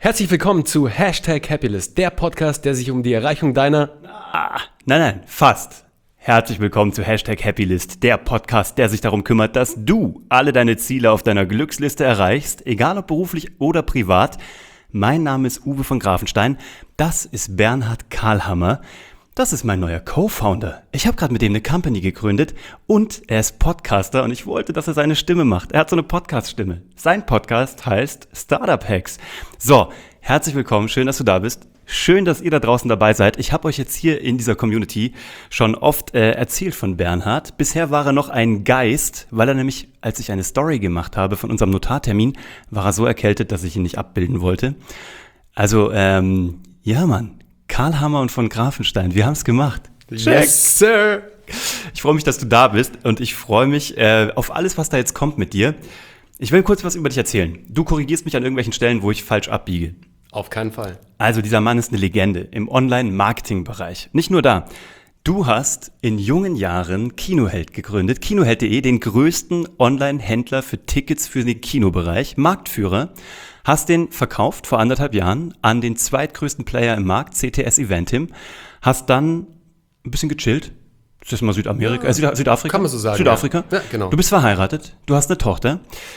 Herzlich willkommen zu #Happylist, der Podcast, der sich um die Erreichung deiner... Nein, fast. Herzlich willkommen zu #Happylist, der Podcast, der sich darum kümmert, dass du alle deine Ziele auf deiner Glücksliste erreichst, egal ob beruflich oder privat. Mein Name ist Uwe von Grafenstein, das ist Bernhard Karlhammer. Das ist mein neuer Co-Founder. Ich habe gerade mit dem eine Company gegründet und er ist Podcaster und ich wollte, dass er seine Stimme macht. Er hat so eine Podcast-Stimme. Sein Podcast heißt Startup Hacks. So, herzlich willkommen, schön, dass du da bist. Schön, dass ihr da draußen dabei seid. Ich habe euch jetzt hier in dieser Community schon oft erzählt von Bernhard. Bisher war er noch ein Geist, weil er nämlich, als ich eine Story gemacht habe von unserem Notartermin, war er so erkältet, dass ich ihn nicht abbilden wollte. Also, ja Mann. Karlhammer und von Grafenstein, wir haben es gemacht. Yes, Sir! Ich freue mich, dass du da bist und ich freue mich auf alles, was da jetzt kommt mit dir. Ich will kurz was über dich erzählen. Du korrigierst mich an irgendwelchen Stellen, wo ich falsch abbiege. Auf keinen Fall. Also dieser Mann ist eine Legende im Online-Marketing-Bereich. Nicht nur da. Du hast in jungen Jahren Kinoheld gegründet, kinoheld.de, den größten Online-Händler für Tickets für den Kinobereich, Marktführer. Hast den verkauft vor 1,5 Jahren an den zweitgrößten Player im Markt, CTS Eventim. Hast dann ein bisschen gechillt. Das ist mal Südamerika, Ja, Südafrika? kann man so sagen, Südafrika. ja, genau. Du bist verheiratet, du hast eine Tochter,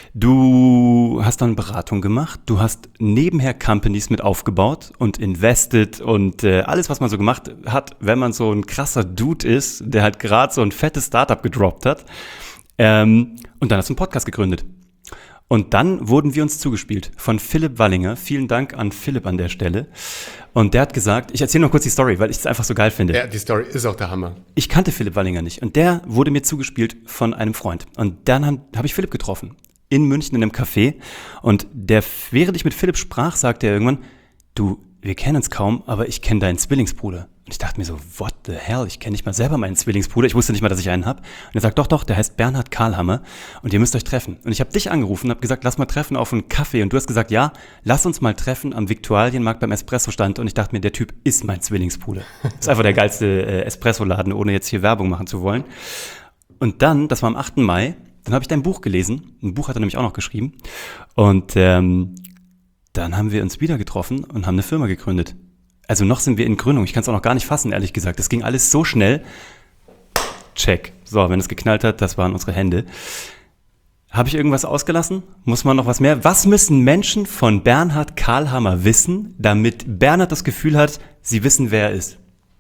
du hast dann Beratung gemacht, du hast nebenher Companies mit aufgebaut und invested und alles, was man so gemacht hat, wenn man so ein krasser Dude ist, der halt gerade so ein fettes Startup gedroppt hat. Und dann hast du einen Podcast gegründet. Und dann wurden wir uns zugespielt von Philipp Wallinger. Vielen Dank an Philipp an der Stelle. Und der hat gesagt, ich erzähle noch kurz die Story, weil ich es einfach so geil finde. Ja, die Story ist auch der Hammer. Ich kannte Philipp Wallinger nicht und der wurde mir zugespielt von einem Freund. Und dann habe ich Philipp getroffen in München in einem Café. Und während ich mit Philipp sprach, sagte er irgendwann, du, wir kennen uns kaum, aber ich kenne deinen Zwillingsbruder. Und ich dachte mir so, what the hell, ich kenne nicht mal selber meinen Zwillingsbruder. Ich wusste nicht mal, dass ich einen habe. Und er sagt, doch, der heißt Bernhard Karlhammer und ihr müsst euch treffen. Und ich habe dich angerufen und habe gesagt, lass mal treffen auf einen Kaffee. Und du hast gesagt, ja, lass uns mal treffen am Viktualienmarkt beim Espresso-Stand. Und ich dachte mir, der Typ ist mein Zwillingsbruder. Das ist einfach der geilste Espresso-Laden, ohne jetzt hier Werbung machen zu wollen. Und dann, das war am 8. Mai, dann habe ich dein Buch gelesen. Ein Buch hat er nämlich auch noch geschrieben. Und dann haben wir uns wieder getroffen und haben eine Firma gegründet. Also noch sind wir in Gründung. Ich kann es auch noch gar nicht fassen, ehrlich gesagt. Das ging alles so schnell. Check. So, wenn es geknallt hat, das waren unsere Hände. Habe ich irgendwas ausgelassen? Muss man noch was mehr? Was müssen Menschen von Bernhard Karlhammer wissen, damit Bernhard das Gefühl hat, sie wissen, wer er ist?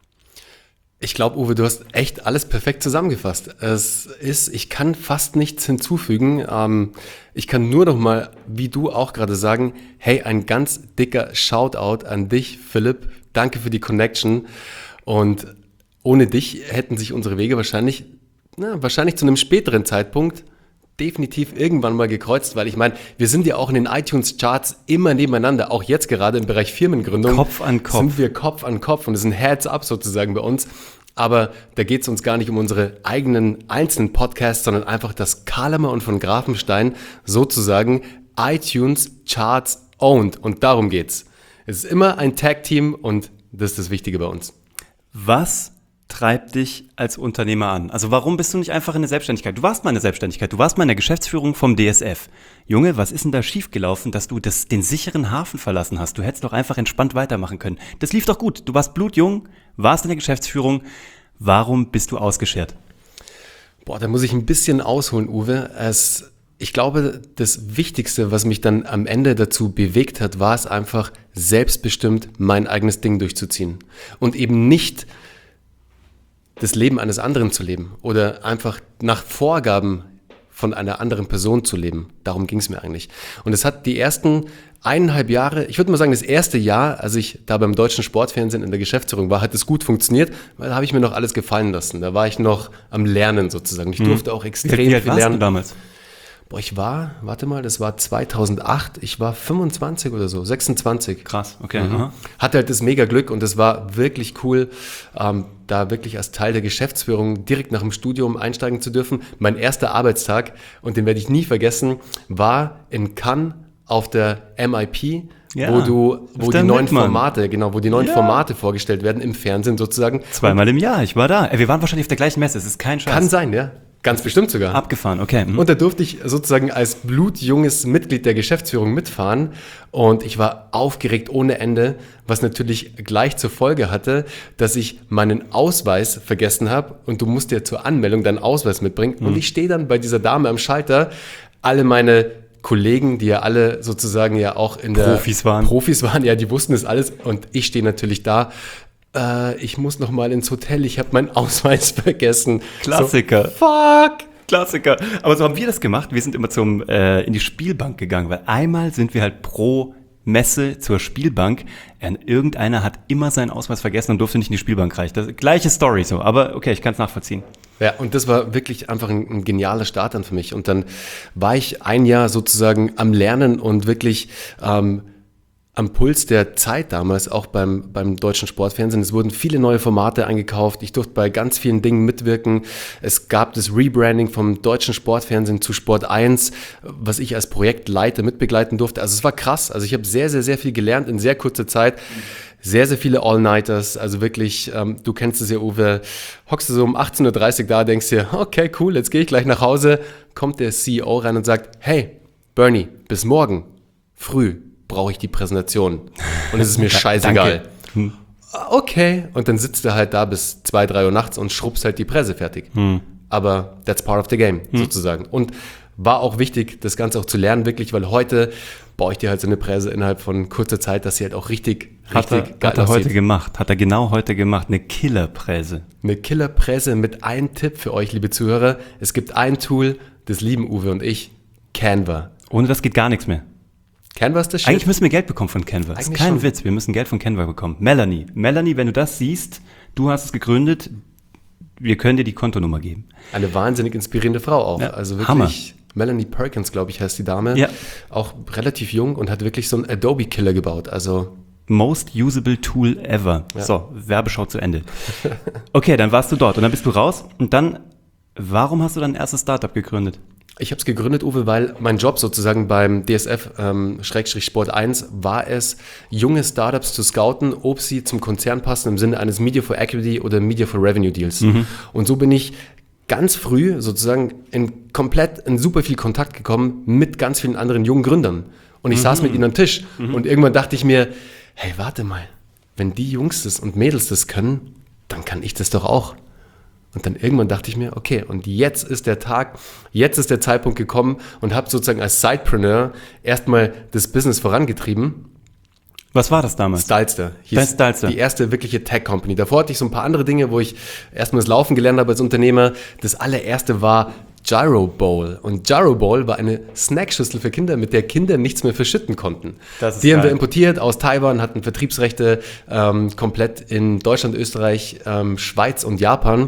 Ich glaube, Uwe, du hast echt alles perfekt zusammengefasst. Ich kann fast nichts hinzufügen. Ich kann nur noch mal, wie du auch gerade sagen, hey, ein ganz dicker Shoutout an dich, Philipp. Danke für die Connection. Und ohne dich hätten sich unsere Wege wahrscheinlich zu einem späteren Zeitpunkt definitiv irgendwann mal gekreuzt, weil ich meine, wir sind ja auch in den iTunes-Charts immer nebeneinander, auch jetzt gerade im Bereich Firmengründung. Kopf an Kopf. Sind wir Kopf an Kopf und es ist ein Heads-up sozusagen bei uns. Aber da geht es uns gar nicht um unsere eigenen einzelnen Podcasts, sondern einfach, dass Karlhammer und von Grafenstein sozusagen iTunes-Charts owned und darum geht's. Es ist immer ein Tag-Team und das ist das Wichtige bei uns. Was treibt dich als Unternehmer an? Also warum bist du nicht einfach in der Selbstständigkeit? Du warst mal in der Selbstständigkeit, du warst mal in der Geschäftsführung vom DSF. Junge, was ist denn da schiefgelaufen, dass du den sicheren Hafen verlassen hast? Du hättest doch einfach entspannt weitermachen können. Das lief doch gut. Du warst blutjung, warst in der Geschäftsführung. Warum bist du ausgeschert? Da muss ich ein bisschen ausholen, Uwe. Ich glaube, das Wichtigste, was mich dann am Ende dazu bewegt hat, war es einfach, selbstbestimmt mein eigenes Ding durchzuziehen. Und eben nicht das Leben eines anderen zu leben oder einfach nach Vorgaben von einer anderen Person zu leben. Darum ging es mir eigentlich. Und es hat die ersten 1,5 Jahre, ich würde mal sagen, das erste Jahr, als ich da beim Deutschen Sportfernsehen in der Geschäftsführung war, hat es gut funktioniert, weil da habe ich mir noch alles gefallen lassen. Da war ich noch am Lernen sozusagen. Ich durfte auch extrem viel lernen. Wie alt warst du damals? Das war 2008, ich war 25 oder so, 26. Krass, okay. Hatte halt das mega Glück und es war wirklich cool, da wirklich als Teil der Geschäftsführung direkt nach dem Studium einsteigen zu dürfen. Mein erster Arbeitstag, und den werde ich nie vergessen, war in Cannes auf der MIP, wo die neuen Formate vorgestellt werden im Fernsehen sozusagen. 2-mal im Jahr, ich war da. Wir waren wahrscheinlich auf der gleichen Messe, es ist kein Scheiß. Kann sein, ja. Ganz bestimmt sogar. Abgefahren, okay. Und da durfte ich sozusagen als blutjunges Mitglied der Geschäftsführung mitfahren und ich war aufgeregt ohne Ende, was natürlich gleich zur Folge hatte, dass ich meinen Ausweis vergessen habe und du musst ja zur Anmeldung deinen Ausweis mitbringen und ich stehe dann bei dieser Dame am Schalter, alle meine Kollegen, die ja alle sozusagen ja auch in der Profis waren, ja, die wussten das alles und ich stehe natürlich da. Ich muss noch mal ins Hotel, ich habe meinen Ausweis vergessen. Klassiker. So, fuck! Klassiker. Aber so haben wir das gemacht. Wir sind immer in die Spielbank gegangen, weil einmal sind wir halt pro Messe zur Spielbank. Irgendeiner hat immer seinen Ausweis vergessen und durfte nicht in die Spielbank reichen. Das gleiche Story so, aber okay, ich kann es nachvollziehen. Ja, und das war wirklich einfach ein genialer Start dann für mich. Und dann war ich ein Jahr sozusagen am Lernen und wirklich am Puls der Zeit damals, auch beim deutschen Sportfernsehen. Es wurden viele neue Formate eingekauft. Ich durfte bei ganz vielen Dingen mitwirken. Es gab das Rebranding vom deutschen Sportfernsehen zu Sport 1, was ich als Projektleiter mitbegleiten durfte. Also es war krass. Also ich habe sehr, sehr, sehr viel gelernt in sehr kurzer Zeit. Sehr, sehr viele All-Nighters, also wirklich, du kennst es ja, Uwe, hockst du so um 18.30 Uhr da, denkst dir, okay, cool, jetzt gehe ich gleich nach Hause, kommt der CEO rein und sagt, hey, Bernie, bis morgen früh brauche ich die Präsentation und es ist mir scheißegal. Okay, und dann sitzt er halt da bis 2, 3 Uhr nachts und schrubbst halt die Presse fertig. Aber that's part of the game, sozusagen. Und war auch wichtig, das Ganze auch zu lernen, wirklich, weil heute baue ich dir halt so eine Presse innerhalb von kurzer Zeit, dass sie halt auch richtig geil aussieht. Hat er genau heute gemacht, eine Killerpresse. Eine Killerpresse mit einem Tipp für euch, liebe Zuhörer. Es gibt ein Tool, das lieben Uwe und ich, Canva. Ohne das geht gar nichts mehr. Canva ist das Shit? Eigentlich müssen wir Geld bekommen von Canva. Das ist kein Witz, wir müssen Geld von Canva bekommen. Melanie, wenn du das siehst, du hast es gegründet, wir können dir die Kontonummer geben. Eine wahnsinnig inspirierende Frau auch. Ja, also wirklich. Hammer. Melanie Perkins, glaube ich, heißt die Dame. Ja. Auch relativ jung und hat wirklich so einen Adobe-Killer gebaut. Also Most usable tool ever. Ja. So, Werbeschau zu Ende. Okay, dann warst du dort und dann bist du raus. Und dann, warum hast du dein erstes Startup gegründet? Ich habe es gegründet, Uwe, weil mein Job sozusagen beim DSF Sport 1 war es, junge Startups zu scouten, ob sie zum Konzern passen im Sinne eines Media for Equity oder Media for Revenue Deals. Und so bin ich ganz früh sozusagen in super viel Kontakt gekommen mit ganz vielen anderen jungen Gründern. Und ich saß mit ihnen am Tisch und irgendwann dachte ich mir, hey, warte mal, wenn die Jungs das und Mädels das können, dann kann ich das doch auch. Und dann irgendwann dachte ich mir, okay, und jetzt ist der Zeitpunkt gekommen und habe sozusagen als Sidepreneur erstmal das Business vorangetrieben. Was war das damals? Stylester. Stylester. Die erste wirkliche Tech-Company. Davor hatte ich so ein paar andere Dinge, wo ich erstmal das Laufen gelernt habe als Unternehmer. Das allererste war Gyro Bowl. Und Gyro Bowl war eine Snackschüssel für Kinder, mit der Kinder nichts mehr verschütten konnten. Die haben wir importiert aus Taiwan, hatten Vertriebsrechte komplett in Deutschland, Österreich, Schweiz und Japan.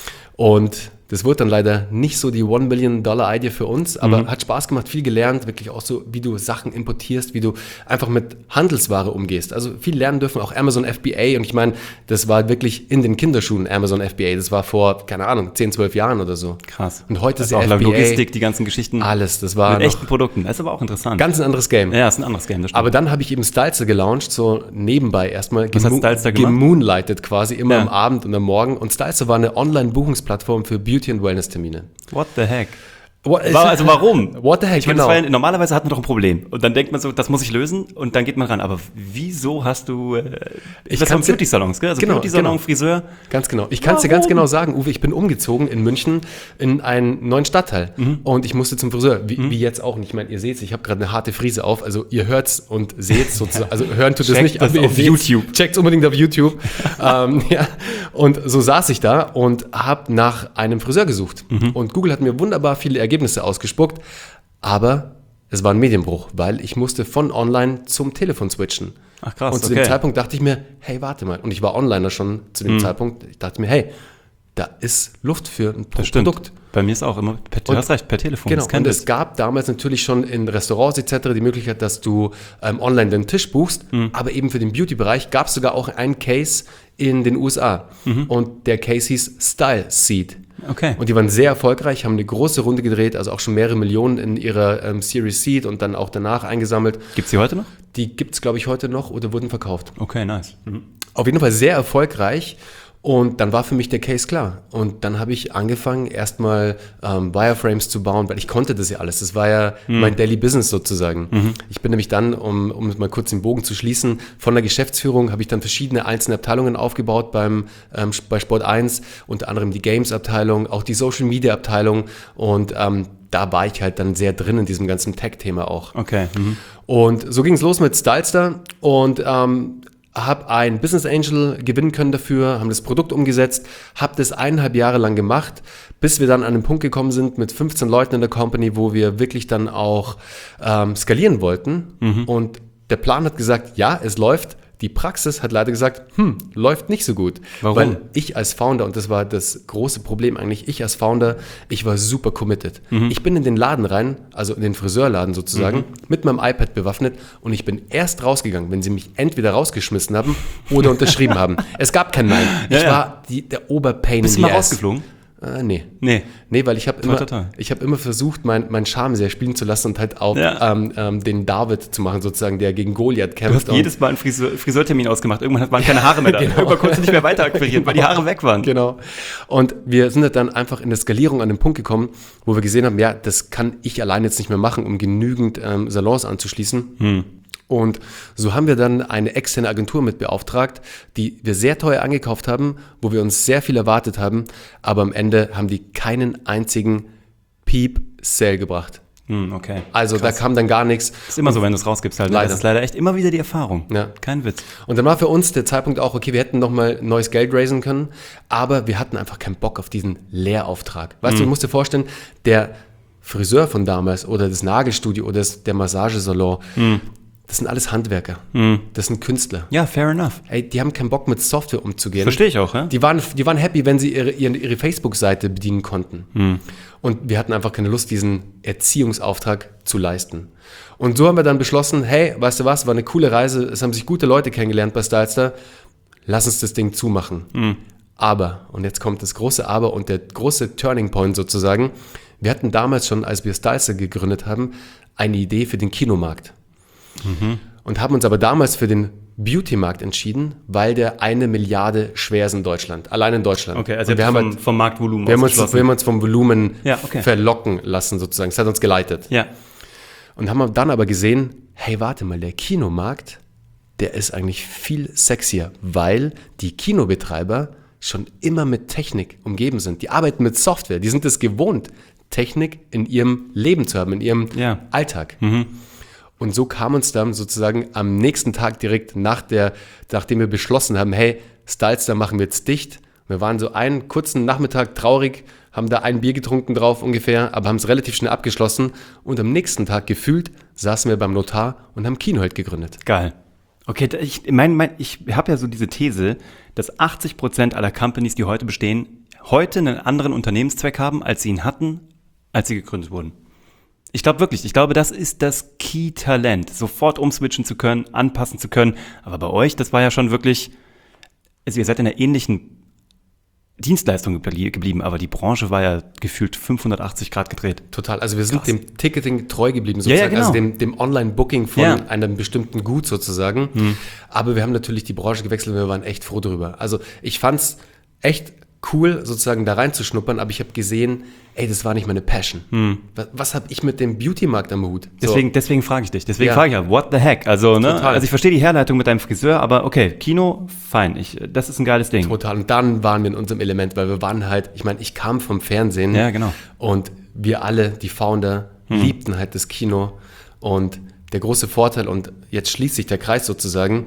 Und das wurde dann leider nicht so die $1-Million-Idee für uns, aber hat Spaß gemacht, viel gelernt, wirklich auch so, wie du Sachen importierst, wie du einfach mit Handelsware umgehst. Also viel lernen dürfen, auch Amazon FBA und ich meine, das war wirklich in den Kinderschuhen Amazon FBA, das war vor, keine Ahnung, 10, 12 Jahren oder so. Krass. Und heute ist auch FBA, Logistik, die ganzen Geschichten. Alles, das war mit echten Produkten, das ist aber auch interessant. Ganz ein anderes Game. Ja, ist ein anderes Game, das stimmt. Aber dann habe ich eben Stylester gelauncht, so nebenbei erstmal. Was hat Stylester gemacht? Gemoonlighted quasi, immer am Abend und am Morgen. Und Stylester war eine Online-Buchungsplattform für Beauty- und Wellness-Termine. What the heck? Also warum? What the heck, ich meine, normalerweise hat man doch ein Problem. Und dann denkt man so, das muss ich lösen und dann geht man ran. Aber wieso hast du das waren Beauty-Salons, gell? Also genau, Beauty-Salon, Friseur. Ganz genau. Ich kann es dir ganz genau sagen, Uwe, ich bin umgezogen in München in einen neuen Stadtteil. Und ich musste zum Friseur, wie jetzt auch. Und ich meine, ihr seht es, ich habe gerade eine harte Frise auf. Also ihr hört es und seht es sozusagen. Also hören tut es nicht, aber auf YouTube. Checkt es unbedingt auf YouTube. Ja. Und so saß ich da und habe nach einem Friseur gesucht. Und Google hat mir wunderbar viele Ergebnisse ausgespuckt. Aber es war ein Medienbruch, weil ich musste von online zum Telefon switchen. Ach krass, und zu dem Zeitpunkt dachte ich mir, hey, warte mal. Und ich war Onliner schon zu dem Zeitpunkt. Ich dachte mir, hey, da ist Luft für ein Produkt. Bei mir ist auch immer, du hast recht, per Telefon. Genau, und es gab damals natürlich schon in Restaurants etc. die Möglichkeit, dass du online den Tisch buchst, aber eben für den Beauty-Bereich gab es sogar auch einen Case in den USA. Und der Case hieß Style Seed. Okay. Und die waren sehr erfolgreich, haben eine große Runde gedreht, also auch schon mehrere Millionen in ihrer Series Seed und dann auch danach eingesammelt. Gibt es die heute noch? Die gibt es, glaube ich, heute noch oder wurden verkauft. Okay, nice. Auf jeden Fall sehr erfolgreich. Und dann war für mich der Case klar. Und dann habe ich angefangen, erstmal Wireframes zu bauen, weil ich konnte das ja alles. Das war ja mein Daily Business sozusagen. Ich bin nämlich dann, um mal kurz den Bogen zu schließen, von der Geschäftsführung habe ich dann verschiedene einzelne Abteilungen aufgebaut bei Sport 1, unter anderem die Games-Abteilung, auch die Social-Media-Abteilung und da war ich halt dann sehr drin in diesem ganzen Tech-Thema auch. Okay. Und so ging es los mit Stylestar und habe einen Business Angel gewinnen können dafür, haben das Produkt umgesetzt, habe das 1,5 Jahre lang gemacht, bis wir dann an den Punkt gekommen sind mit 15 Leuten in der Company, wo wir wirklich dann auch skalieren wollten. Und der Plan hat gesagt, ja, es läuft. Die Praxis hat leider gesagt, läuft nicht so gut. Warum? Weil ich als Founder, und das war das große Problem eigentlich, ich als Founder, ich war super committed. Ich bin in den Laden rein, also in den Friseurladen sozusagen, mit meinem iPad bewaffnet und ich bin erst rausgegangen, wenn sie mich entweder rausgeschmissen haben oder unterschrieben haben. Es gab kein Nein. Ich war der Oberpain in Bist the du mal ass. rausgeflogen? Nee. Nee. Weil ich habe immer versucht, mein Charme sehr spielen zu lassen und halt auch den David zu machen, sozusagen, der gegen Goliath kämpft. Du hast jedes Mal einen Friseurtermin ausgemacht. Irgendwann waren keine Haare mehr da. Genau. Irgendwann konntest du nicht mehr weiter akquirieren, weil die Haare weg waren. Genau. Und wir sind halt dann einfach in der Skalierung an den Punkt gekommen, wo wir gesehen haben, ja, das kann ich allein jetzt nicht mehr machen, um genügend Salons anzuschließen. Und so haben wir dann eine externe Agentur mit beauftragt, die wir sehr teuer angekauft haben, wo wir uns sehr viel erwartet haben, aber am Ende haben die keinen einzigen Peep-Sale gebracht. Okay. Also Krass. da kam dann gar nichts. Ist immer so, wenn du es rausgibst halt. Leider. Das ist leider echt immer wieder die Erfahrung. Ja. Kein Witz. Und dann war für uns der Zeitpunkt auch, okay, wir hätten nochmal neues Geld raisen können, aber wir hatten einfach keinen Bock auf diesen Lehrauftrag. Weißt du, musst dir vorstellen, der Friseur von damals oder das Nagelstudio oder der Massagesalon, das sind alles Handwerker. Das sind Künstler. Ja, fair enough. Ey, die haben keinen Bock mit Software umzugehen. Verstehe ich auch, ja? Die waren happy, wenn sie ihre Facebook-Seite bedienen konnten. Und wir hatten einfach keine Lust, diesen Erziehungsauftrag zu leisten. Und so haben wir dann beschlossen, hey, weißt du was, war eine coole Reise, es haben sich gute Leute kennengelernt bei Stylestar, lass uns das Ding zumachen. Aber, und jetzt kommt das große Aber und der große Turning Point sozusagen, wir hatten damals schon, als wir Stylestar gegründet haben, eine Idee für den Kinomarkt. Und haben uns aber damals für den Beauty-Markt entschieden, weil der 1 Milliarde schwer ist in Deutschland. Allein in Deutschland. Okay, also wir haben vom Marktvolumen wir haben uns vom Volumen okay. verlocken lassen sozusagen. Das hat uns geleitet. Ja. Und haben dann aber gesehen, hey, warte mal, der Kinomarkt, der ist eigentlich viel sexier, weil die Kinobetreiber schon immer mit Technik umgeben sind. Die arbeiten mit Software, die sind es gewohnt, Technik in ihrem Leben zu haben, in ihrem Alltag. Und so kam uns dann sozusagen am nächsten Tag direkt nachdem wir beschlossen haben, hey, Stylestar machen wir jetzt dicht. Wir waren so einen kurzen Nachmittag traurig, haben da ein Bier getrunken drauf ungefähr, aber haben es relativ schnell abgeschlossen. Und am nächsten Tag gefühlt saßen wir beim Notar und haben Kinoheld gegründet. Geil. Okay, ich habe ja so diese These, dass 80% aller Companies, die heute bestehen, heute einen anderen Unternehmenszweck haben, als sie ihn hatten, als sie gegründet wurden. Ich glaube wirklich, das ist das Key-Talent, sofort umswitchen zu können, anpassen zu können. Aber bei euch, das war ja schon wirklich, also ihr seid in einer ähnlichen Dienstleistung geblieben, aber die Branche war ja gefühlt 580 Grad gedreht. Total, also wir sind dem Ticketing treu geblieben sozusagen, genau. Also dem Online-Booking von einem bestimmten Gut sozusagen. Aber wir haben natürlich die Branche gewechselt und wir waren echt froh drüber. Also ich fand's echt cool, sozusagen da reinzuschnuppern, aber ich habe gesehen, ey, das war nicht meine Passion. Was habe ich mit dem Beauty-Markt am Hut? So. Deswegen frage ich dich. Frage ich ja, what the heck? Also, ne? Total. Also ich verstehe die Herleitung mit deinem Friseur, aber okay, Kino, fein. Das ist ein geiles Ding. Total. Und dann waren wir in unserem Element, weil wir waren halt, ich meine, ich kam vom Fernsehen. Ja, genau. Und wir alle, die Founder, liebten halt das Kino. Und der große Vorteil, und jetzt schließt sich der Kreis sozusagen,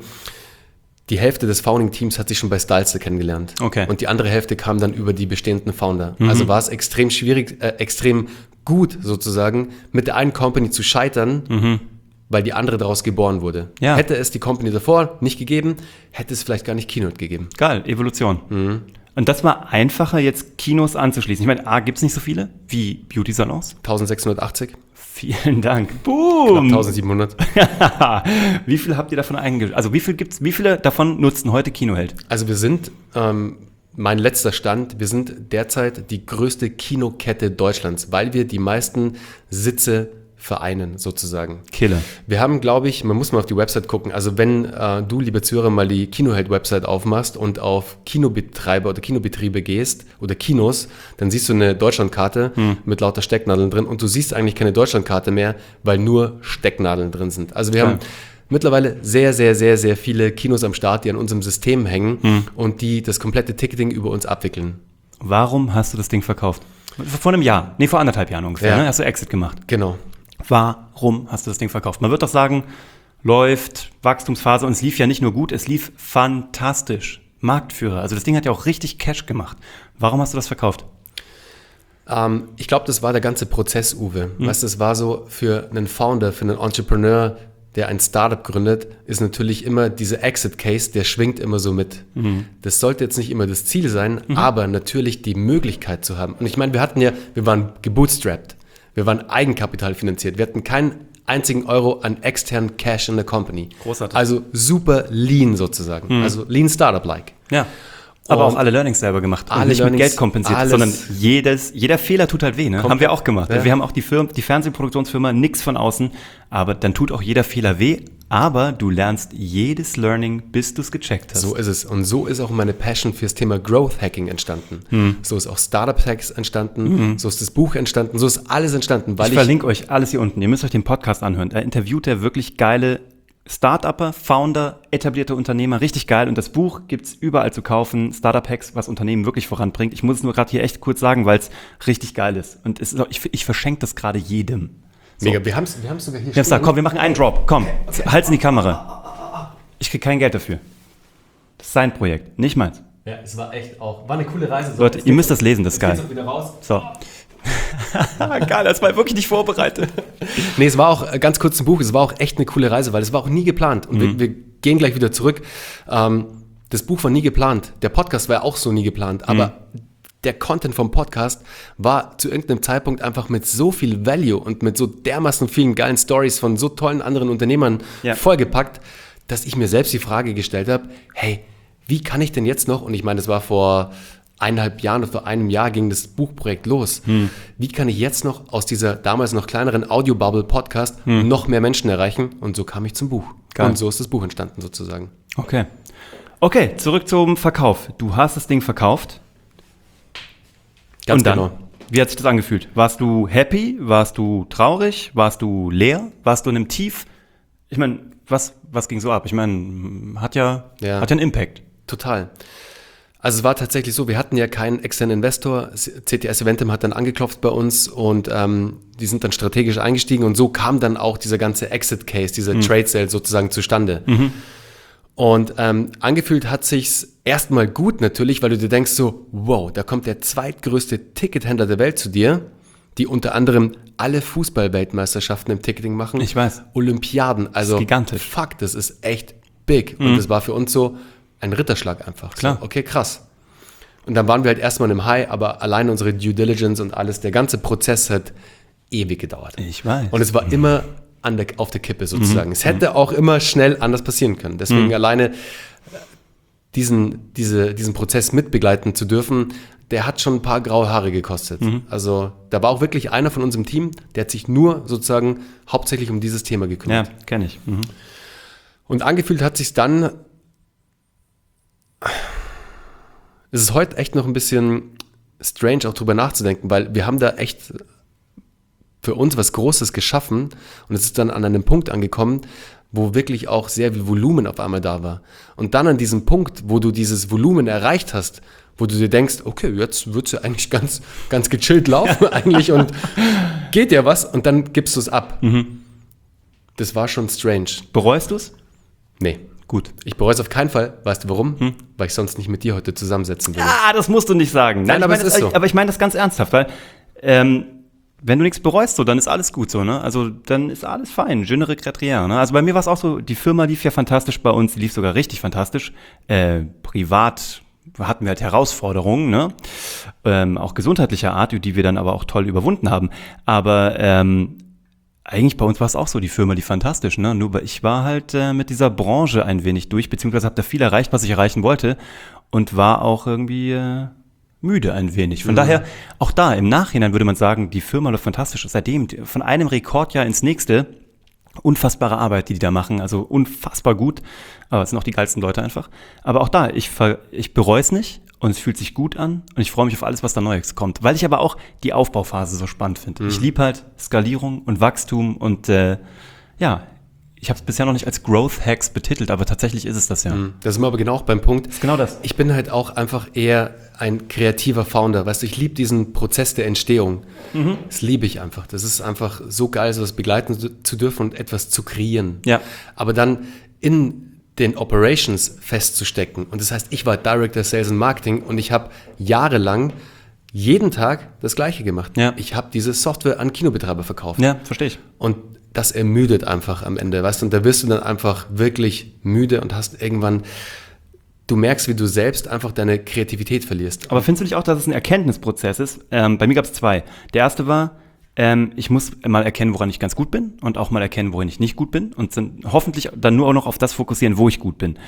die Hälfte des Founding-Teams hat sich schon bei Stylestar kennengelernt. Okay. Und die andere Hälfte kam dann über die bestehenden Founder. Also war es extrem schwierig, extrem gut sozusagen, mit der einen Company zu scheitern, weil die andere daraus geboren wurde. Ja. Hätte es die Company davor nicht gegeben, hätte es vielleicht gar nicht Keynote gegeben. Geil, Evolution. Und das war einfacher, jetzt Kinos anzuschließen. Ich meine, gibt es nicht so viele wie Beauty-Salons? 1680, Vielen Dank. knapp Boom! 1700. Wie viel habt ihr davon Also wie viele davon nutzen heute Kinoheld? Also wir sind, mein letzter Stand, wir sind derzeit die größte Kinokette Deutschlands, weil wir die meisten Sitze vereinen, sozusagen. Killer. Wir haben, glaube ich, man muss mal auf die Website gucken, also wenn du, liebe Zuhörer, mal die Kinoheld-Website aufmachst und auf Kinobetreiber oder Kinobetriebe gehst oder Kinos, dann siehst du eine Deutschlandkarte mit lauter Stecknadeln drin und du siehst eigentlich keine Deutschlandkarte mehr, weil nur Stecknadeln drin sind. Also wir haben mittlerweile sehr, sehr, sehr, sehr viele Kinos am Start, die an unserem System hängen und die das komplette Ticketing über uns abwickeln. Warum hast du das Ding verkauft? Vor einem Jahr, vor 1,5 Jahren ungefähr, Ja. ne? Hast du Exit gemacht. Genau. Warum hast du das Ding verkauft? Man wird doch sagen, läuft, Wachstumsphase und es lief ja nicht nur gut, es lief fantastisch. Marktführer, also das Ding hat ja auch richtig Cash gemacht. Warum hast du das verkauft? Ich glaube, das war der ganze Prozess, Uwe. Weißt du, es war so für einen Founder, für einen Entrepreneur, der ein Startup gründet, ist natürlich immer dieser Exit-Case, der schwingt immer so mit. Das sollte jetzt nicht immer das Ziel sein, aber natürlich die Möglichkeit zu haben. Und ich meine, wir waren gebootstrapped. Wir waren Eigenkapital finanziert. Wir hatten keinen einzigen Euro an externen Cash in der Company. Großartig. Also super lean sozusagen. Also lean Startup-like. Ja. Aber Und auch alle Learnings selber gemacht. alle Und nicht mit Learnings, Geld kompensiert, alles. sondern jeder Fehler tut halt weh, ne? Haben wir auch gemacht. Ja. Wir haben auch die Fernsehproduktionsfirma, nix von außen, aber dann tut auch jeder Fehler weh, aber du lernst jedes Learning, bis du es gecheckt hast. So ist es. Und so ist auch meine Passion fürs Thema Growth Hacking entstanden. So ist auch Startup Hacks entstanden. So ist das Buch entstanden. So ist alles entstanden. Weil Ich verlinke euch alles hier unten. Ihr müsst euch den Podcast anhören. Da interviewt er wirklich geile Start-Upper, Founder, etablierte Unternehmer. Richtig geil. Und das Buch gibt's überall zu kaufen. Startup Hacks, was Unternehmen wirklich voranbringt. Ich muss es nur gerade hier echt kurz sagen, weil es richtig geil ist. Und es ist auch, ich verschenke das gerade jedem. So. Mega. Wir haben es sogar hier Ich hab's gesagt, komm, wir machen einen Drop. Komm, halt's in die Kamera. Ich krieg kein Geld dafür. Das ist sein Projekt, nicht meins. Ja, es war echt auch, war eine coole Reise. So, Leute, ihr müsst das lesen, das ist geil. Wieder raus. So. Geil, das war wirklich nicht vorbereitet. Nee, es war auch, ganz kurz zum Buch, es war auch echt eine coole Reise, weil es war auch nie geplant. Und wir gehen gleich wieder zurück. Das Buch war nie geplant. Der Podcast war auch so nie geplant. Aber der Content vom Podcast war zu irgendeinem Zeitpunkt einfach mit so viel Value und mit so dermaßen vielen geilen Stories von so tollen anderen Unternehmern vollgepackt, dass ich mir selbst die Frage gestellt habe, hey, wie kann ich denn jetzt noch, und ich meine, das war vor 1,5 Jahren oder vor einem Jahr ging das Buchprojekt los. Wie kann ich jetzt noch aus dieser damals noch kleineren Audio-Bubble-Podcast noch mehr Menschen erreichen? Und so kam ich zum Buch. Geil. Und so ist das Buch entstanden sozusagen. Okay, zurück zum Verkauf. Du hast das Ding verkauft. Ganz Und dann, genau. wie hat sich das angefühlt? Warst du happy? Warst du traurig? Warst du leer? Warst du in einem Tief? Ich meine, was ging so ab? Ich meine, hat ja einen Impact. Total. Also es war tatsächlich so, wir hatten ja keinen externen Investor. CTS Eventim hat dann angeklopft bei uns und die sind dann strategisch eingestiegen und so kam dann auch dieser ganze Exit-Case, dieser Trade-Sale sozusagen zustande. Und angefühlt hat sich's erstmal gut natürlich, weil du dir denkst so, wow, da kommt der zweitgrößte Tickethändler der Welt zu dir, die unter anderem alle Fußball-Weltmeisterschaften im Ticketing machen. Ich weiß. Olympiaden, also das ist gigantisch. Fuck, das ist echt big. Und das war für uns so ein Ritterschlag einfach. Klar. So, okay, krass. Und dann waren wir halt erstmal im High, aber allein unsere Due Diligence und alles, der ganze Prozess hat ewig gedauert. Ich weiß. Und es war immer auf der Kippe sozusagen. Es hätte auch immer schnell anders passieren können. Deswegen alleine diesen Prozess mitbegleiten zu dürfen, der hat schon ein paar graue Haare gekostet. Also da war auch wirklich einer von unserem Team, der hat sich nur sozusagen hauptsächlich um dieses Thema gekümmert. Ja, kenne ich. Und angefühlt hat sich dann, es ist heute echt noch ein bisschen strange, auch drüber nachzudenken, weil wir haben da echt für uns was Großes geschaffen und es ist dann an einem Punkt angekommen, wo wirklich auch sehr viel Volumen auf einmal da war. Und dann an diesem Punkt, wo du dieses Volumen erreicht hast, wo du dir denkst, okay, jetzt wird es ja eigentlich ganz gechillt laufen eigentlich und geht ja was und dann gibst du es ab. Das war schon strange. Bereust du es? Nee. Gut. Ich bereue es auf keinen Fall. Weißt du warum? Weil ich sonst nicht mit dir heute zusammensetzen würde. Ah, das musst du nicht sagen. Nein, aber ich meine, es ist so. Aber ich meine das ganz ernsthaft, weil wenn du nichts bereust, so, dann ist alles gut so, ne? Also dann ist alles fein. Je ne regrette rien, ne? Also bei mir war es auch so, die Firma lief ja fantastisch bei uns, die lief sogar richtig fantastisch. Privat hatten wir halt Herausforderungen, ne? Auch gesundheitlicher Art, die wir dann aber auch toll überwunden haben. Aber eigentlich bei uns war es auch so, die Firma lief fantastisch, ne? Nur ich war halt mit dieser Branche ein wenig durch, beziehungsweise habe da viel erreicht, was ich erreichen wollte und war auch irgendwie müde ein wenig. Von daher, auch da, im Nachhinein würde man sagen, die Firma läuft fantastisch. Seitdem, von einem Rekordjahr ins nächste, unfassbare Arbeit, die da machen, also unfassbar gut. Aber es sind auch die geilsten Leute einfach. Aber auch da, ich bereue es nicht und es fühlt sich gut an und ich freue mich auf alles, was da Neues kommt. Weil ich aber auch die Aufbauphase so spannend finde. Ich liebe halt Skalierung und Wachstum und ich habe es bisher noch nicht als Growth Hacks betitelt, aber tatsächlich ist es das ja. Da sind wir aber genau auch beim Punkt. Das ist genau das. Ich bin halt auch einfach eher ein kreativer Founder. Weißt du, ich liebe diesen Prozess der Entstehung. Das liebe ich einfach. Das ist einfach so geil, sowas begleiten zu dürfen und etwas zu kreieren. Ja. Aber dann in den Operations festzustecken. Und das heißt, ich war Director Sales and Marketing und ich habe jahrelang jeden Tag das Gleiche gemacht. Ja. Ich habe diese Software an Kinobetreiber verkauft. Ja, verstehe ich. Und das ermüdet einfach am Ende, weißt du, und da wirst du dann einfach wirklich müde und hast irgendwann, du merkst, wie du selbst einfach deine Kreativität verlierst. Aber findest du nicht auch, dass es ein Erkenntnisprozess ist? Bei mir gab es 2. Der erste war, ich muss mal erkennen, woran ich ganz gut bin und auch mal erkennen, worin ich nicht gut bin und dann hoffentlich dann nur auch noch auf das fokussieren, wo ich gut bin.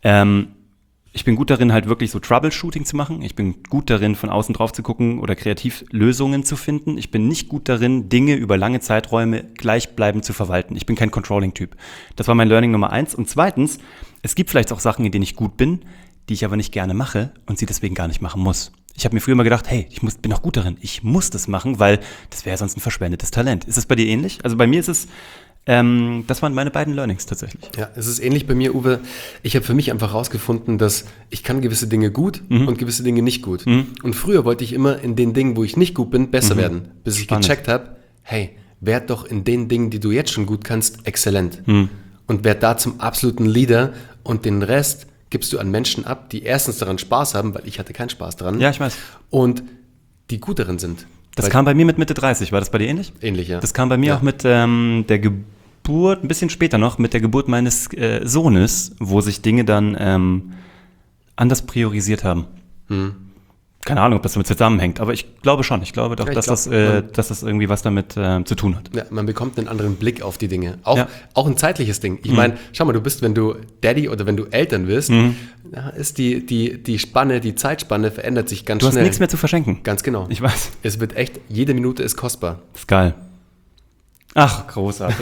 Ich bin gut darin, halt wirklich so Troubleshooting zu machen. Ich bin gut darin, von außen drauf zu gucken oder kreativ Lösungen zu finden. Ich bin nicht gut darin, Dinge über lange Zeiträume gleichbleibend zu verwalten. Ich bin kein Controlling-Typ. Das war mein Learning Nummer 1. Und zweitens, es gibt vielleicht auch Sachen, in denen ich gut bin, die ich aber nicht gerne mache und sie deswegen gar nicht machen muss. Ich habe mir früher immer gedacht, hey, bin auch gut darin. Ich muss das machen, weil das wäre sonst ein verschwendetes Talent. Ist das bei dir ähnlich? Also bei mir ist es das waren meine beiden Learnings tatsächlich. Ja, es ist ähnlich bei mir, Uwe. Ich habe für mich einfach herausgefunden, dass ich kann gewisse Dinge gut und gewisse Dinge nicht gut. Und früher wollte ich immer in den Dingen, wo ich nicht gut bin, besser werden. Bis ich gecheckt habe, hey, werd doch in den Dingen, die du jetzt schon gut kannst, exzellent. Und werd da zum absoluten Leader und den Rest gibst du an Menschen ab, die erstens daran Spaß haben, weil ich hatte keinen Spaß daran. Ja, ich weiß. Und die gut darin sind. Das kam bei mir mit Mitte 30. War das bei dir ähnlich? Ähnlich, ja. Das kam bei mir auch mit der Geburt, ein bisschen später noch, mit der Geburt meines Sohnes, wo sich Dinge dann anders priorisiert haben. Keine Ahnung, ob das damit zusammenhängt, aber ich glaube schon. Ich glaube doch, dass das irgendwie was damit zu tun hat. Ja, man bekommt einen anderen Blick auf die Dinge. Auch ein zeitliches Ding. Ich meine, schau mal, wenn du Daddy oder wenn du Eltern wirst, ist die Spanne, die Zeitspanne verändert sich ganz schnell. Du hast nichts mehr zu verschenken. Ganz genau. Ich weiß. Es wird echt, jede Minute ist kostbar. Das ist geil. Ach, großartig.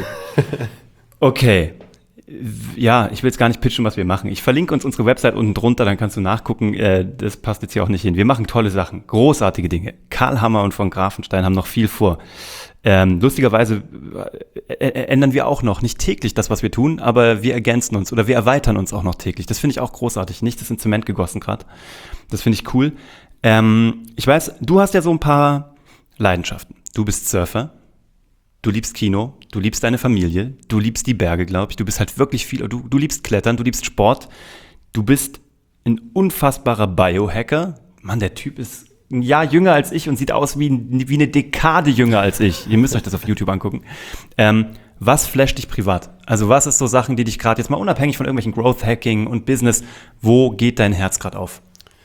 Okay. Ja, ich will jetzt gar nicht pitchen, was wir machen. Ich verlinke uns unsere Website unten drunter, dann kannst du nachgucken. Das passt jetzt hier auch nicht hin. Wir machen tolle Sachen, großartige Dinge. Karl Hammer und von Grafenstein haben noch viel vor. Lustigerweise ändern wir auch noch, nicht täglich das, was wir tun, aber wir ergänzen uns oder wir erweitern uns auch noch täglich. Das finde ich auch großartig. Nichts ist in Zement gegossen gerade. Das finde ich cool. Ich weiß, du hast ja so ein paar Leidenschaften. Du bist Surfer. Du liebst Kino, du liebst deine Familie, du liebst die Berge, glaube ich. Du bist halt wirklich viel, du liebst Klettern, du liebst Sport. Du bist ein unfassbarer Biohacker. Mann, der Typ ist ein Jahr jünger als ich und sieht aus wie eine Dekade jünger als ich. Ihr müsst euch das auf YouTube angucken. Was flasht dich privat? Also was ist so Sachen, die dich gerade jetzt mal unabhängig von irgendwelchen Growth Hacking und Business, wo geht dein Herz gerade auf?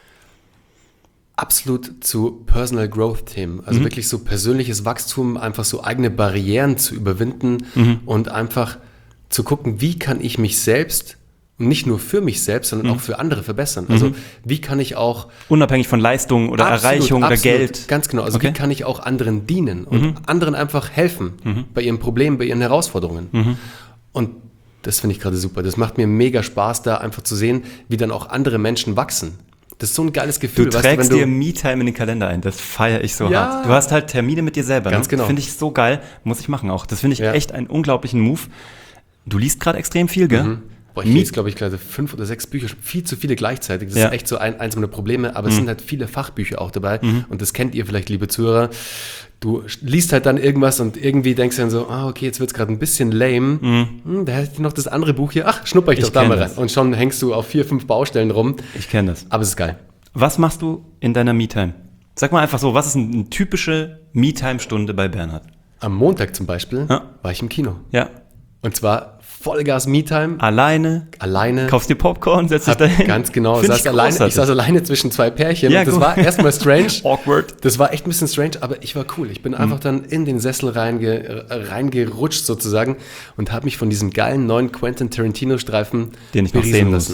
Absolut zu Personal Growth Themen. Also wirklich so persönliches Wachstum, einfach so eigene Barrieren zu überwinden und einfach zu gucken, wie kann ich mich selbst, nicht nur für mich selbst, sondern auch für andere verbessern. Also wie kann ich auch... Unabhängig von Leistung oder Erreichung oder Geld. Ganz genau. Also wie kann ich auch anderen dienen und anderen einfach helfen bei ihren Problemen, bei ihren Herausforderungen. Und das finde ich gerade super. Das macht mir mega Spaß, da einfach zu sehen, wie dann auch andere Menschen wachsen. Das ist so ein geiles Gefühl. Du trägst dir Me-Time in den Kalender ein. Das feiere ich so hart. Du hast halt Termine mit dir selber. Ganz genau. Finde ich so geil. Muss ich machen auch. Das finde ich echt einen unglaublichen Move. Du liest gerade extrem viel, gell? Boah, ich lese, glaube ich, gerade 5 oder 6 Bücher, viel zu viele gleichzeitig. Das ist echt so eins meiner Probleme, aber es sind halt viele Fachbücher auch dabei und das kennt ihr vielleicht, liebe Zuhörer. Du liest halt dann irgendwas und irgendwie denkst du dann so, okay, jetzt wird es gerade ein bisschen lame. Da hätte ich noch das andere Buch hier, schnupper ich doch da mal rein. Und schon hängst du auf 4, 5 Baustellen rum. Ich kenne das. Aber es ist geil. Was machst du in deiner Me-Time? Sag mal einfach so, was ist eine typische Me-Time-Stunde bei Bernhard? Am Montag zum Beispiel war ich im Kino. Ja. Und zwar Vollgas Me-Time. Alleine. Kaufst dir Popcorn, setzt dich dahin. Ganz genau. Ich saß alleine zwischen 2 Pärchen. Ja, und das war erstmal strange. Awkward. Das war echt ein bisschen strange, aber ich war cool. Ich bin einfach dann in den Sessel reingerutscht sozusagen und habe mich von diesem geilen neuen Quentin Tarantino-Streifen den ich noch sehen muss.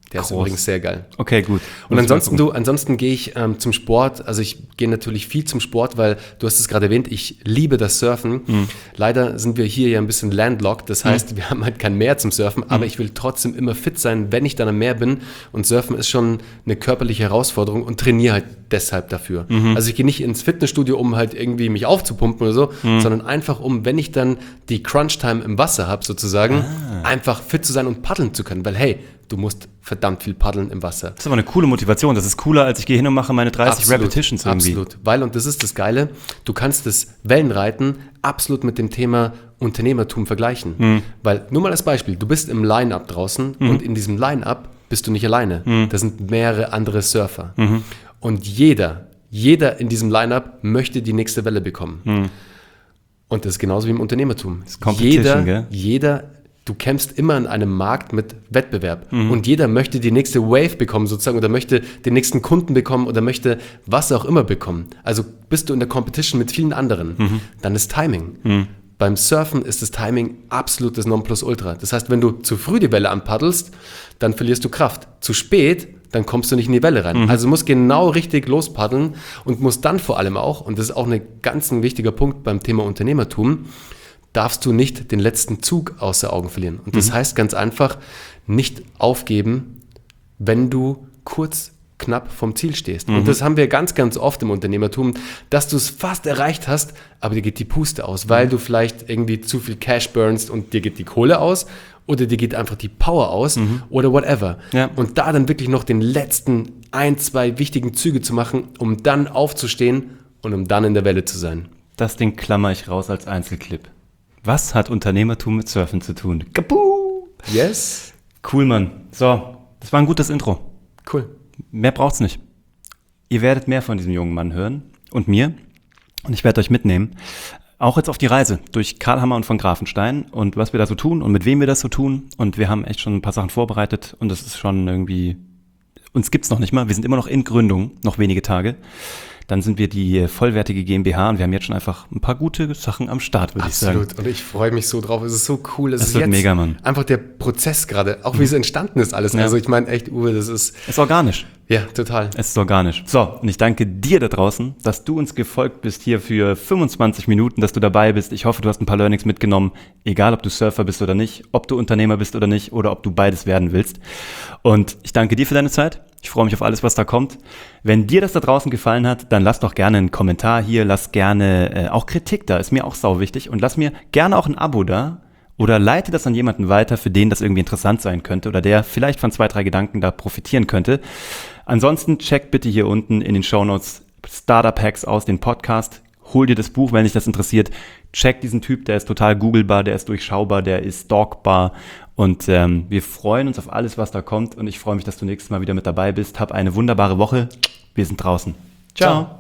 Der ist übrigens sehr geil. Okay, gut. Und ansonsten gehe ich zum Sport. Also ich gehe natürlich viel zum Sport, weil du hast es gerade erwähnt, ich liebe das Surfen. Leider sind wir hier ja ein bisschen landlocked. Das heißt, wir haben halt kein Meer zum Surfen, aber ich will trotzdem immer fit sein, wenn ich dann am Meer bin. Und Surfen ist schon eine körperliche Herausforderung und trainiere halt deshalb dafür. Also ich gehe nicht ins Fitnessstudio, um halt irgendwie mich aufzupumpen oder so, sondern einfach wenn ich dann die Crunch-Time im Wasser habe sozusagen, einfach fit zu sein und paddeln zu können. Weil hey, du musst verdammt viel paddeln im Wasser. Das ist aber eine coole Motivation. Das ist cooler, als ich gehe hin und mache meine 30 Repetitions irgendwie. Absolut. Weil, und das ist das Geile, du kannst das Wellenreiten absolut mit dem Thema Unternehmertum vergleichen. Weil, nur mal als Beispiel, du bist im Line-Up draußen und in diesem Line-Up bist du nicht alleine. Da sind mehrere andere Surfer. Und jeder in diesem Line-Up möchte die nächste Welle bekommen. Und das ist genauso wie im Unternehmertum. Das ist Competition, gell? Du kämpfst immer in einem Markt mit Wettbewerb und jeder möchte die nächste Wave bekommen sozusagen oder möchte den nächsten Kunden bekommen oder möchte was auch immer bekommen. Also bist du in der Competition mit vielen anderen, dann ist Timing. Beim Surfen ist das Timing absolut das Nonplusultra. Das heißt, wenn du zu früh die Welle anpaddelst, dann verlierst du Kraft. Zu spät, dann kommst du nicht in die Welle rein. Also du musst genau richtig lospaddeln und musst dann vor allem auch, und das ist auch ein wichtiger Punkt beim Thema Unternehmertum, darfst du nicht den letzten Zug aus den Augen verlieren. Und das heißt ganz einfach, nicht aufgeben, wenn du knapp vom Ziel stehst. Und das haben wir ganz, ganz oft im Unternehmertum, dass du es fast erreicht hast, aber dir geht die Puste aus, weil du vielleicht irgendwie zu viel Cash burnst und dir geht die Kohle aus oder dir geht einfach die Power aus oder whatever. Ja. Und da dann wirklich noch den letzten 1-2 wichtigen Züge zu machen, um dann aufzustehen und um dann in der Welle zu sein. Das Ding klammer ich raus als Einzelclip. Was hat Unternehmertum mit Surfen zu tun? Kapuh! Yes. Cool, Mann. So, das war ein gutes Intro. Cool. Mehr braucht's nicht. Ihr werdet mehr von diesem jungen Mann hören und mir. Und ich werde euch mitnehmen. Auch jetzt auf die Reise durch Karl Hammer und von Grafenstein und was wir da so tun und mit wem wir das so tun. Und wir haben echt schon ein paar Sachen vorbereitet und das ist schon irgendwie, uns gibt's noch nicht mal. Wir sind immer noch in Gründung, noch wenige Tage. Dann sind wir die vollwertige GmbH und wir haben jetzt schon einfach ein paar gute Sachen am Start, würde ich sagen. Absolut. Und ich freue mich so drauf. Es ist so cool. Es wird mega, Mann. Einfach der Prozess gerade, auch wie es entstanden ist alles. Ja. Also ich meine echt, Uwe, das ist... Es ist organisch. Ja, total. Es ist organisch. So, und ich danke dir da draußen, dass du uns gefolgt bist hier für 25 Minuten, dass du dabei bist. Ich hoffe, du hast ein paar Learnings mitgenommen, egal ob du Surfer bist oder nicht, ob du Unternehmer bist oder nicht oder ob du beides werden willst. Und ich danke dir für deine Zeit. Ich freue mich auf alles, was da kommt. Wenn dir das da draußen gefallen hat, dann lass doch gerne einen Kommentar hier, lass gerne auch Kritik da, ist mir auch sau wichtig. Und lass mir gerne auch ein Abo da oder leite das an jemanden weiter, für den das irgendwie interessant sein könnte oder der vielleicht von 2-3 Gedanken da profitieren könnte. Ansonsten checkt bitte hier unten in den Shownotes Starter-Packs aus, den Podcast. Hol dir das Buch, wenn dich das interessiert. Check diesen Typ, der ist total googlebar, der ist durchschaubar, der ist stalkbar. Und wir freuen uns auf alles, was da kommt. Und ich freue mich, dass du nächstes Mal wieder mit dabei bist. Hab eine wunderbare Woche. Wir sind draußen. Ciao.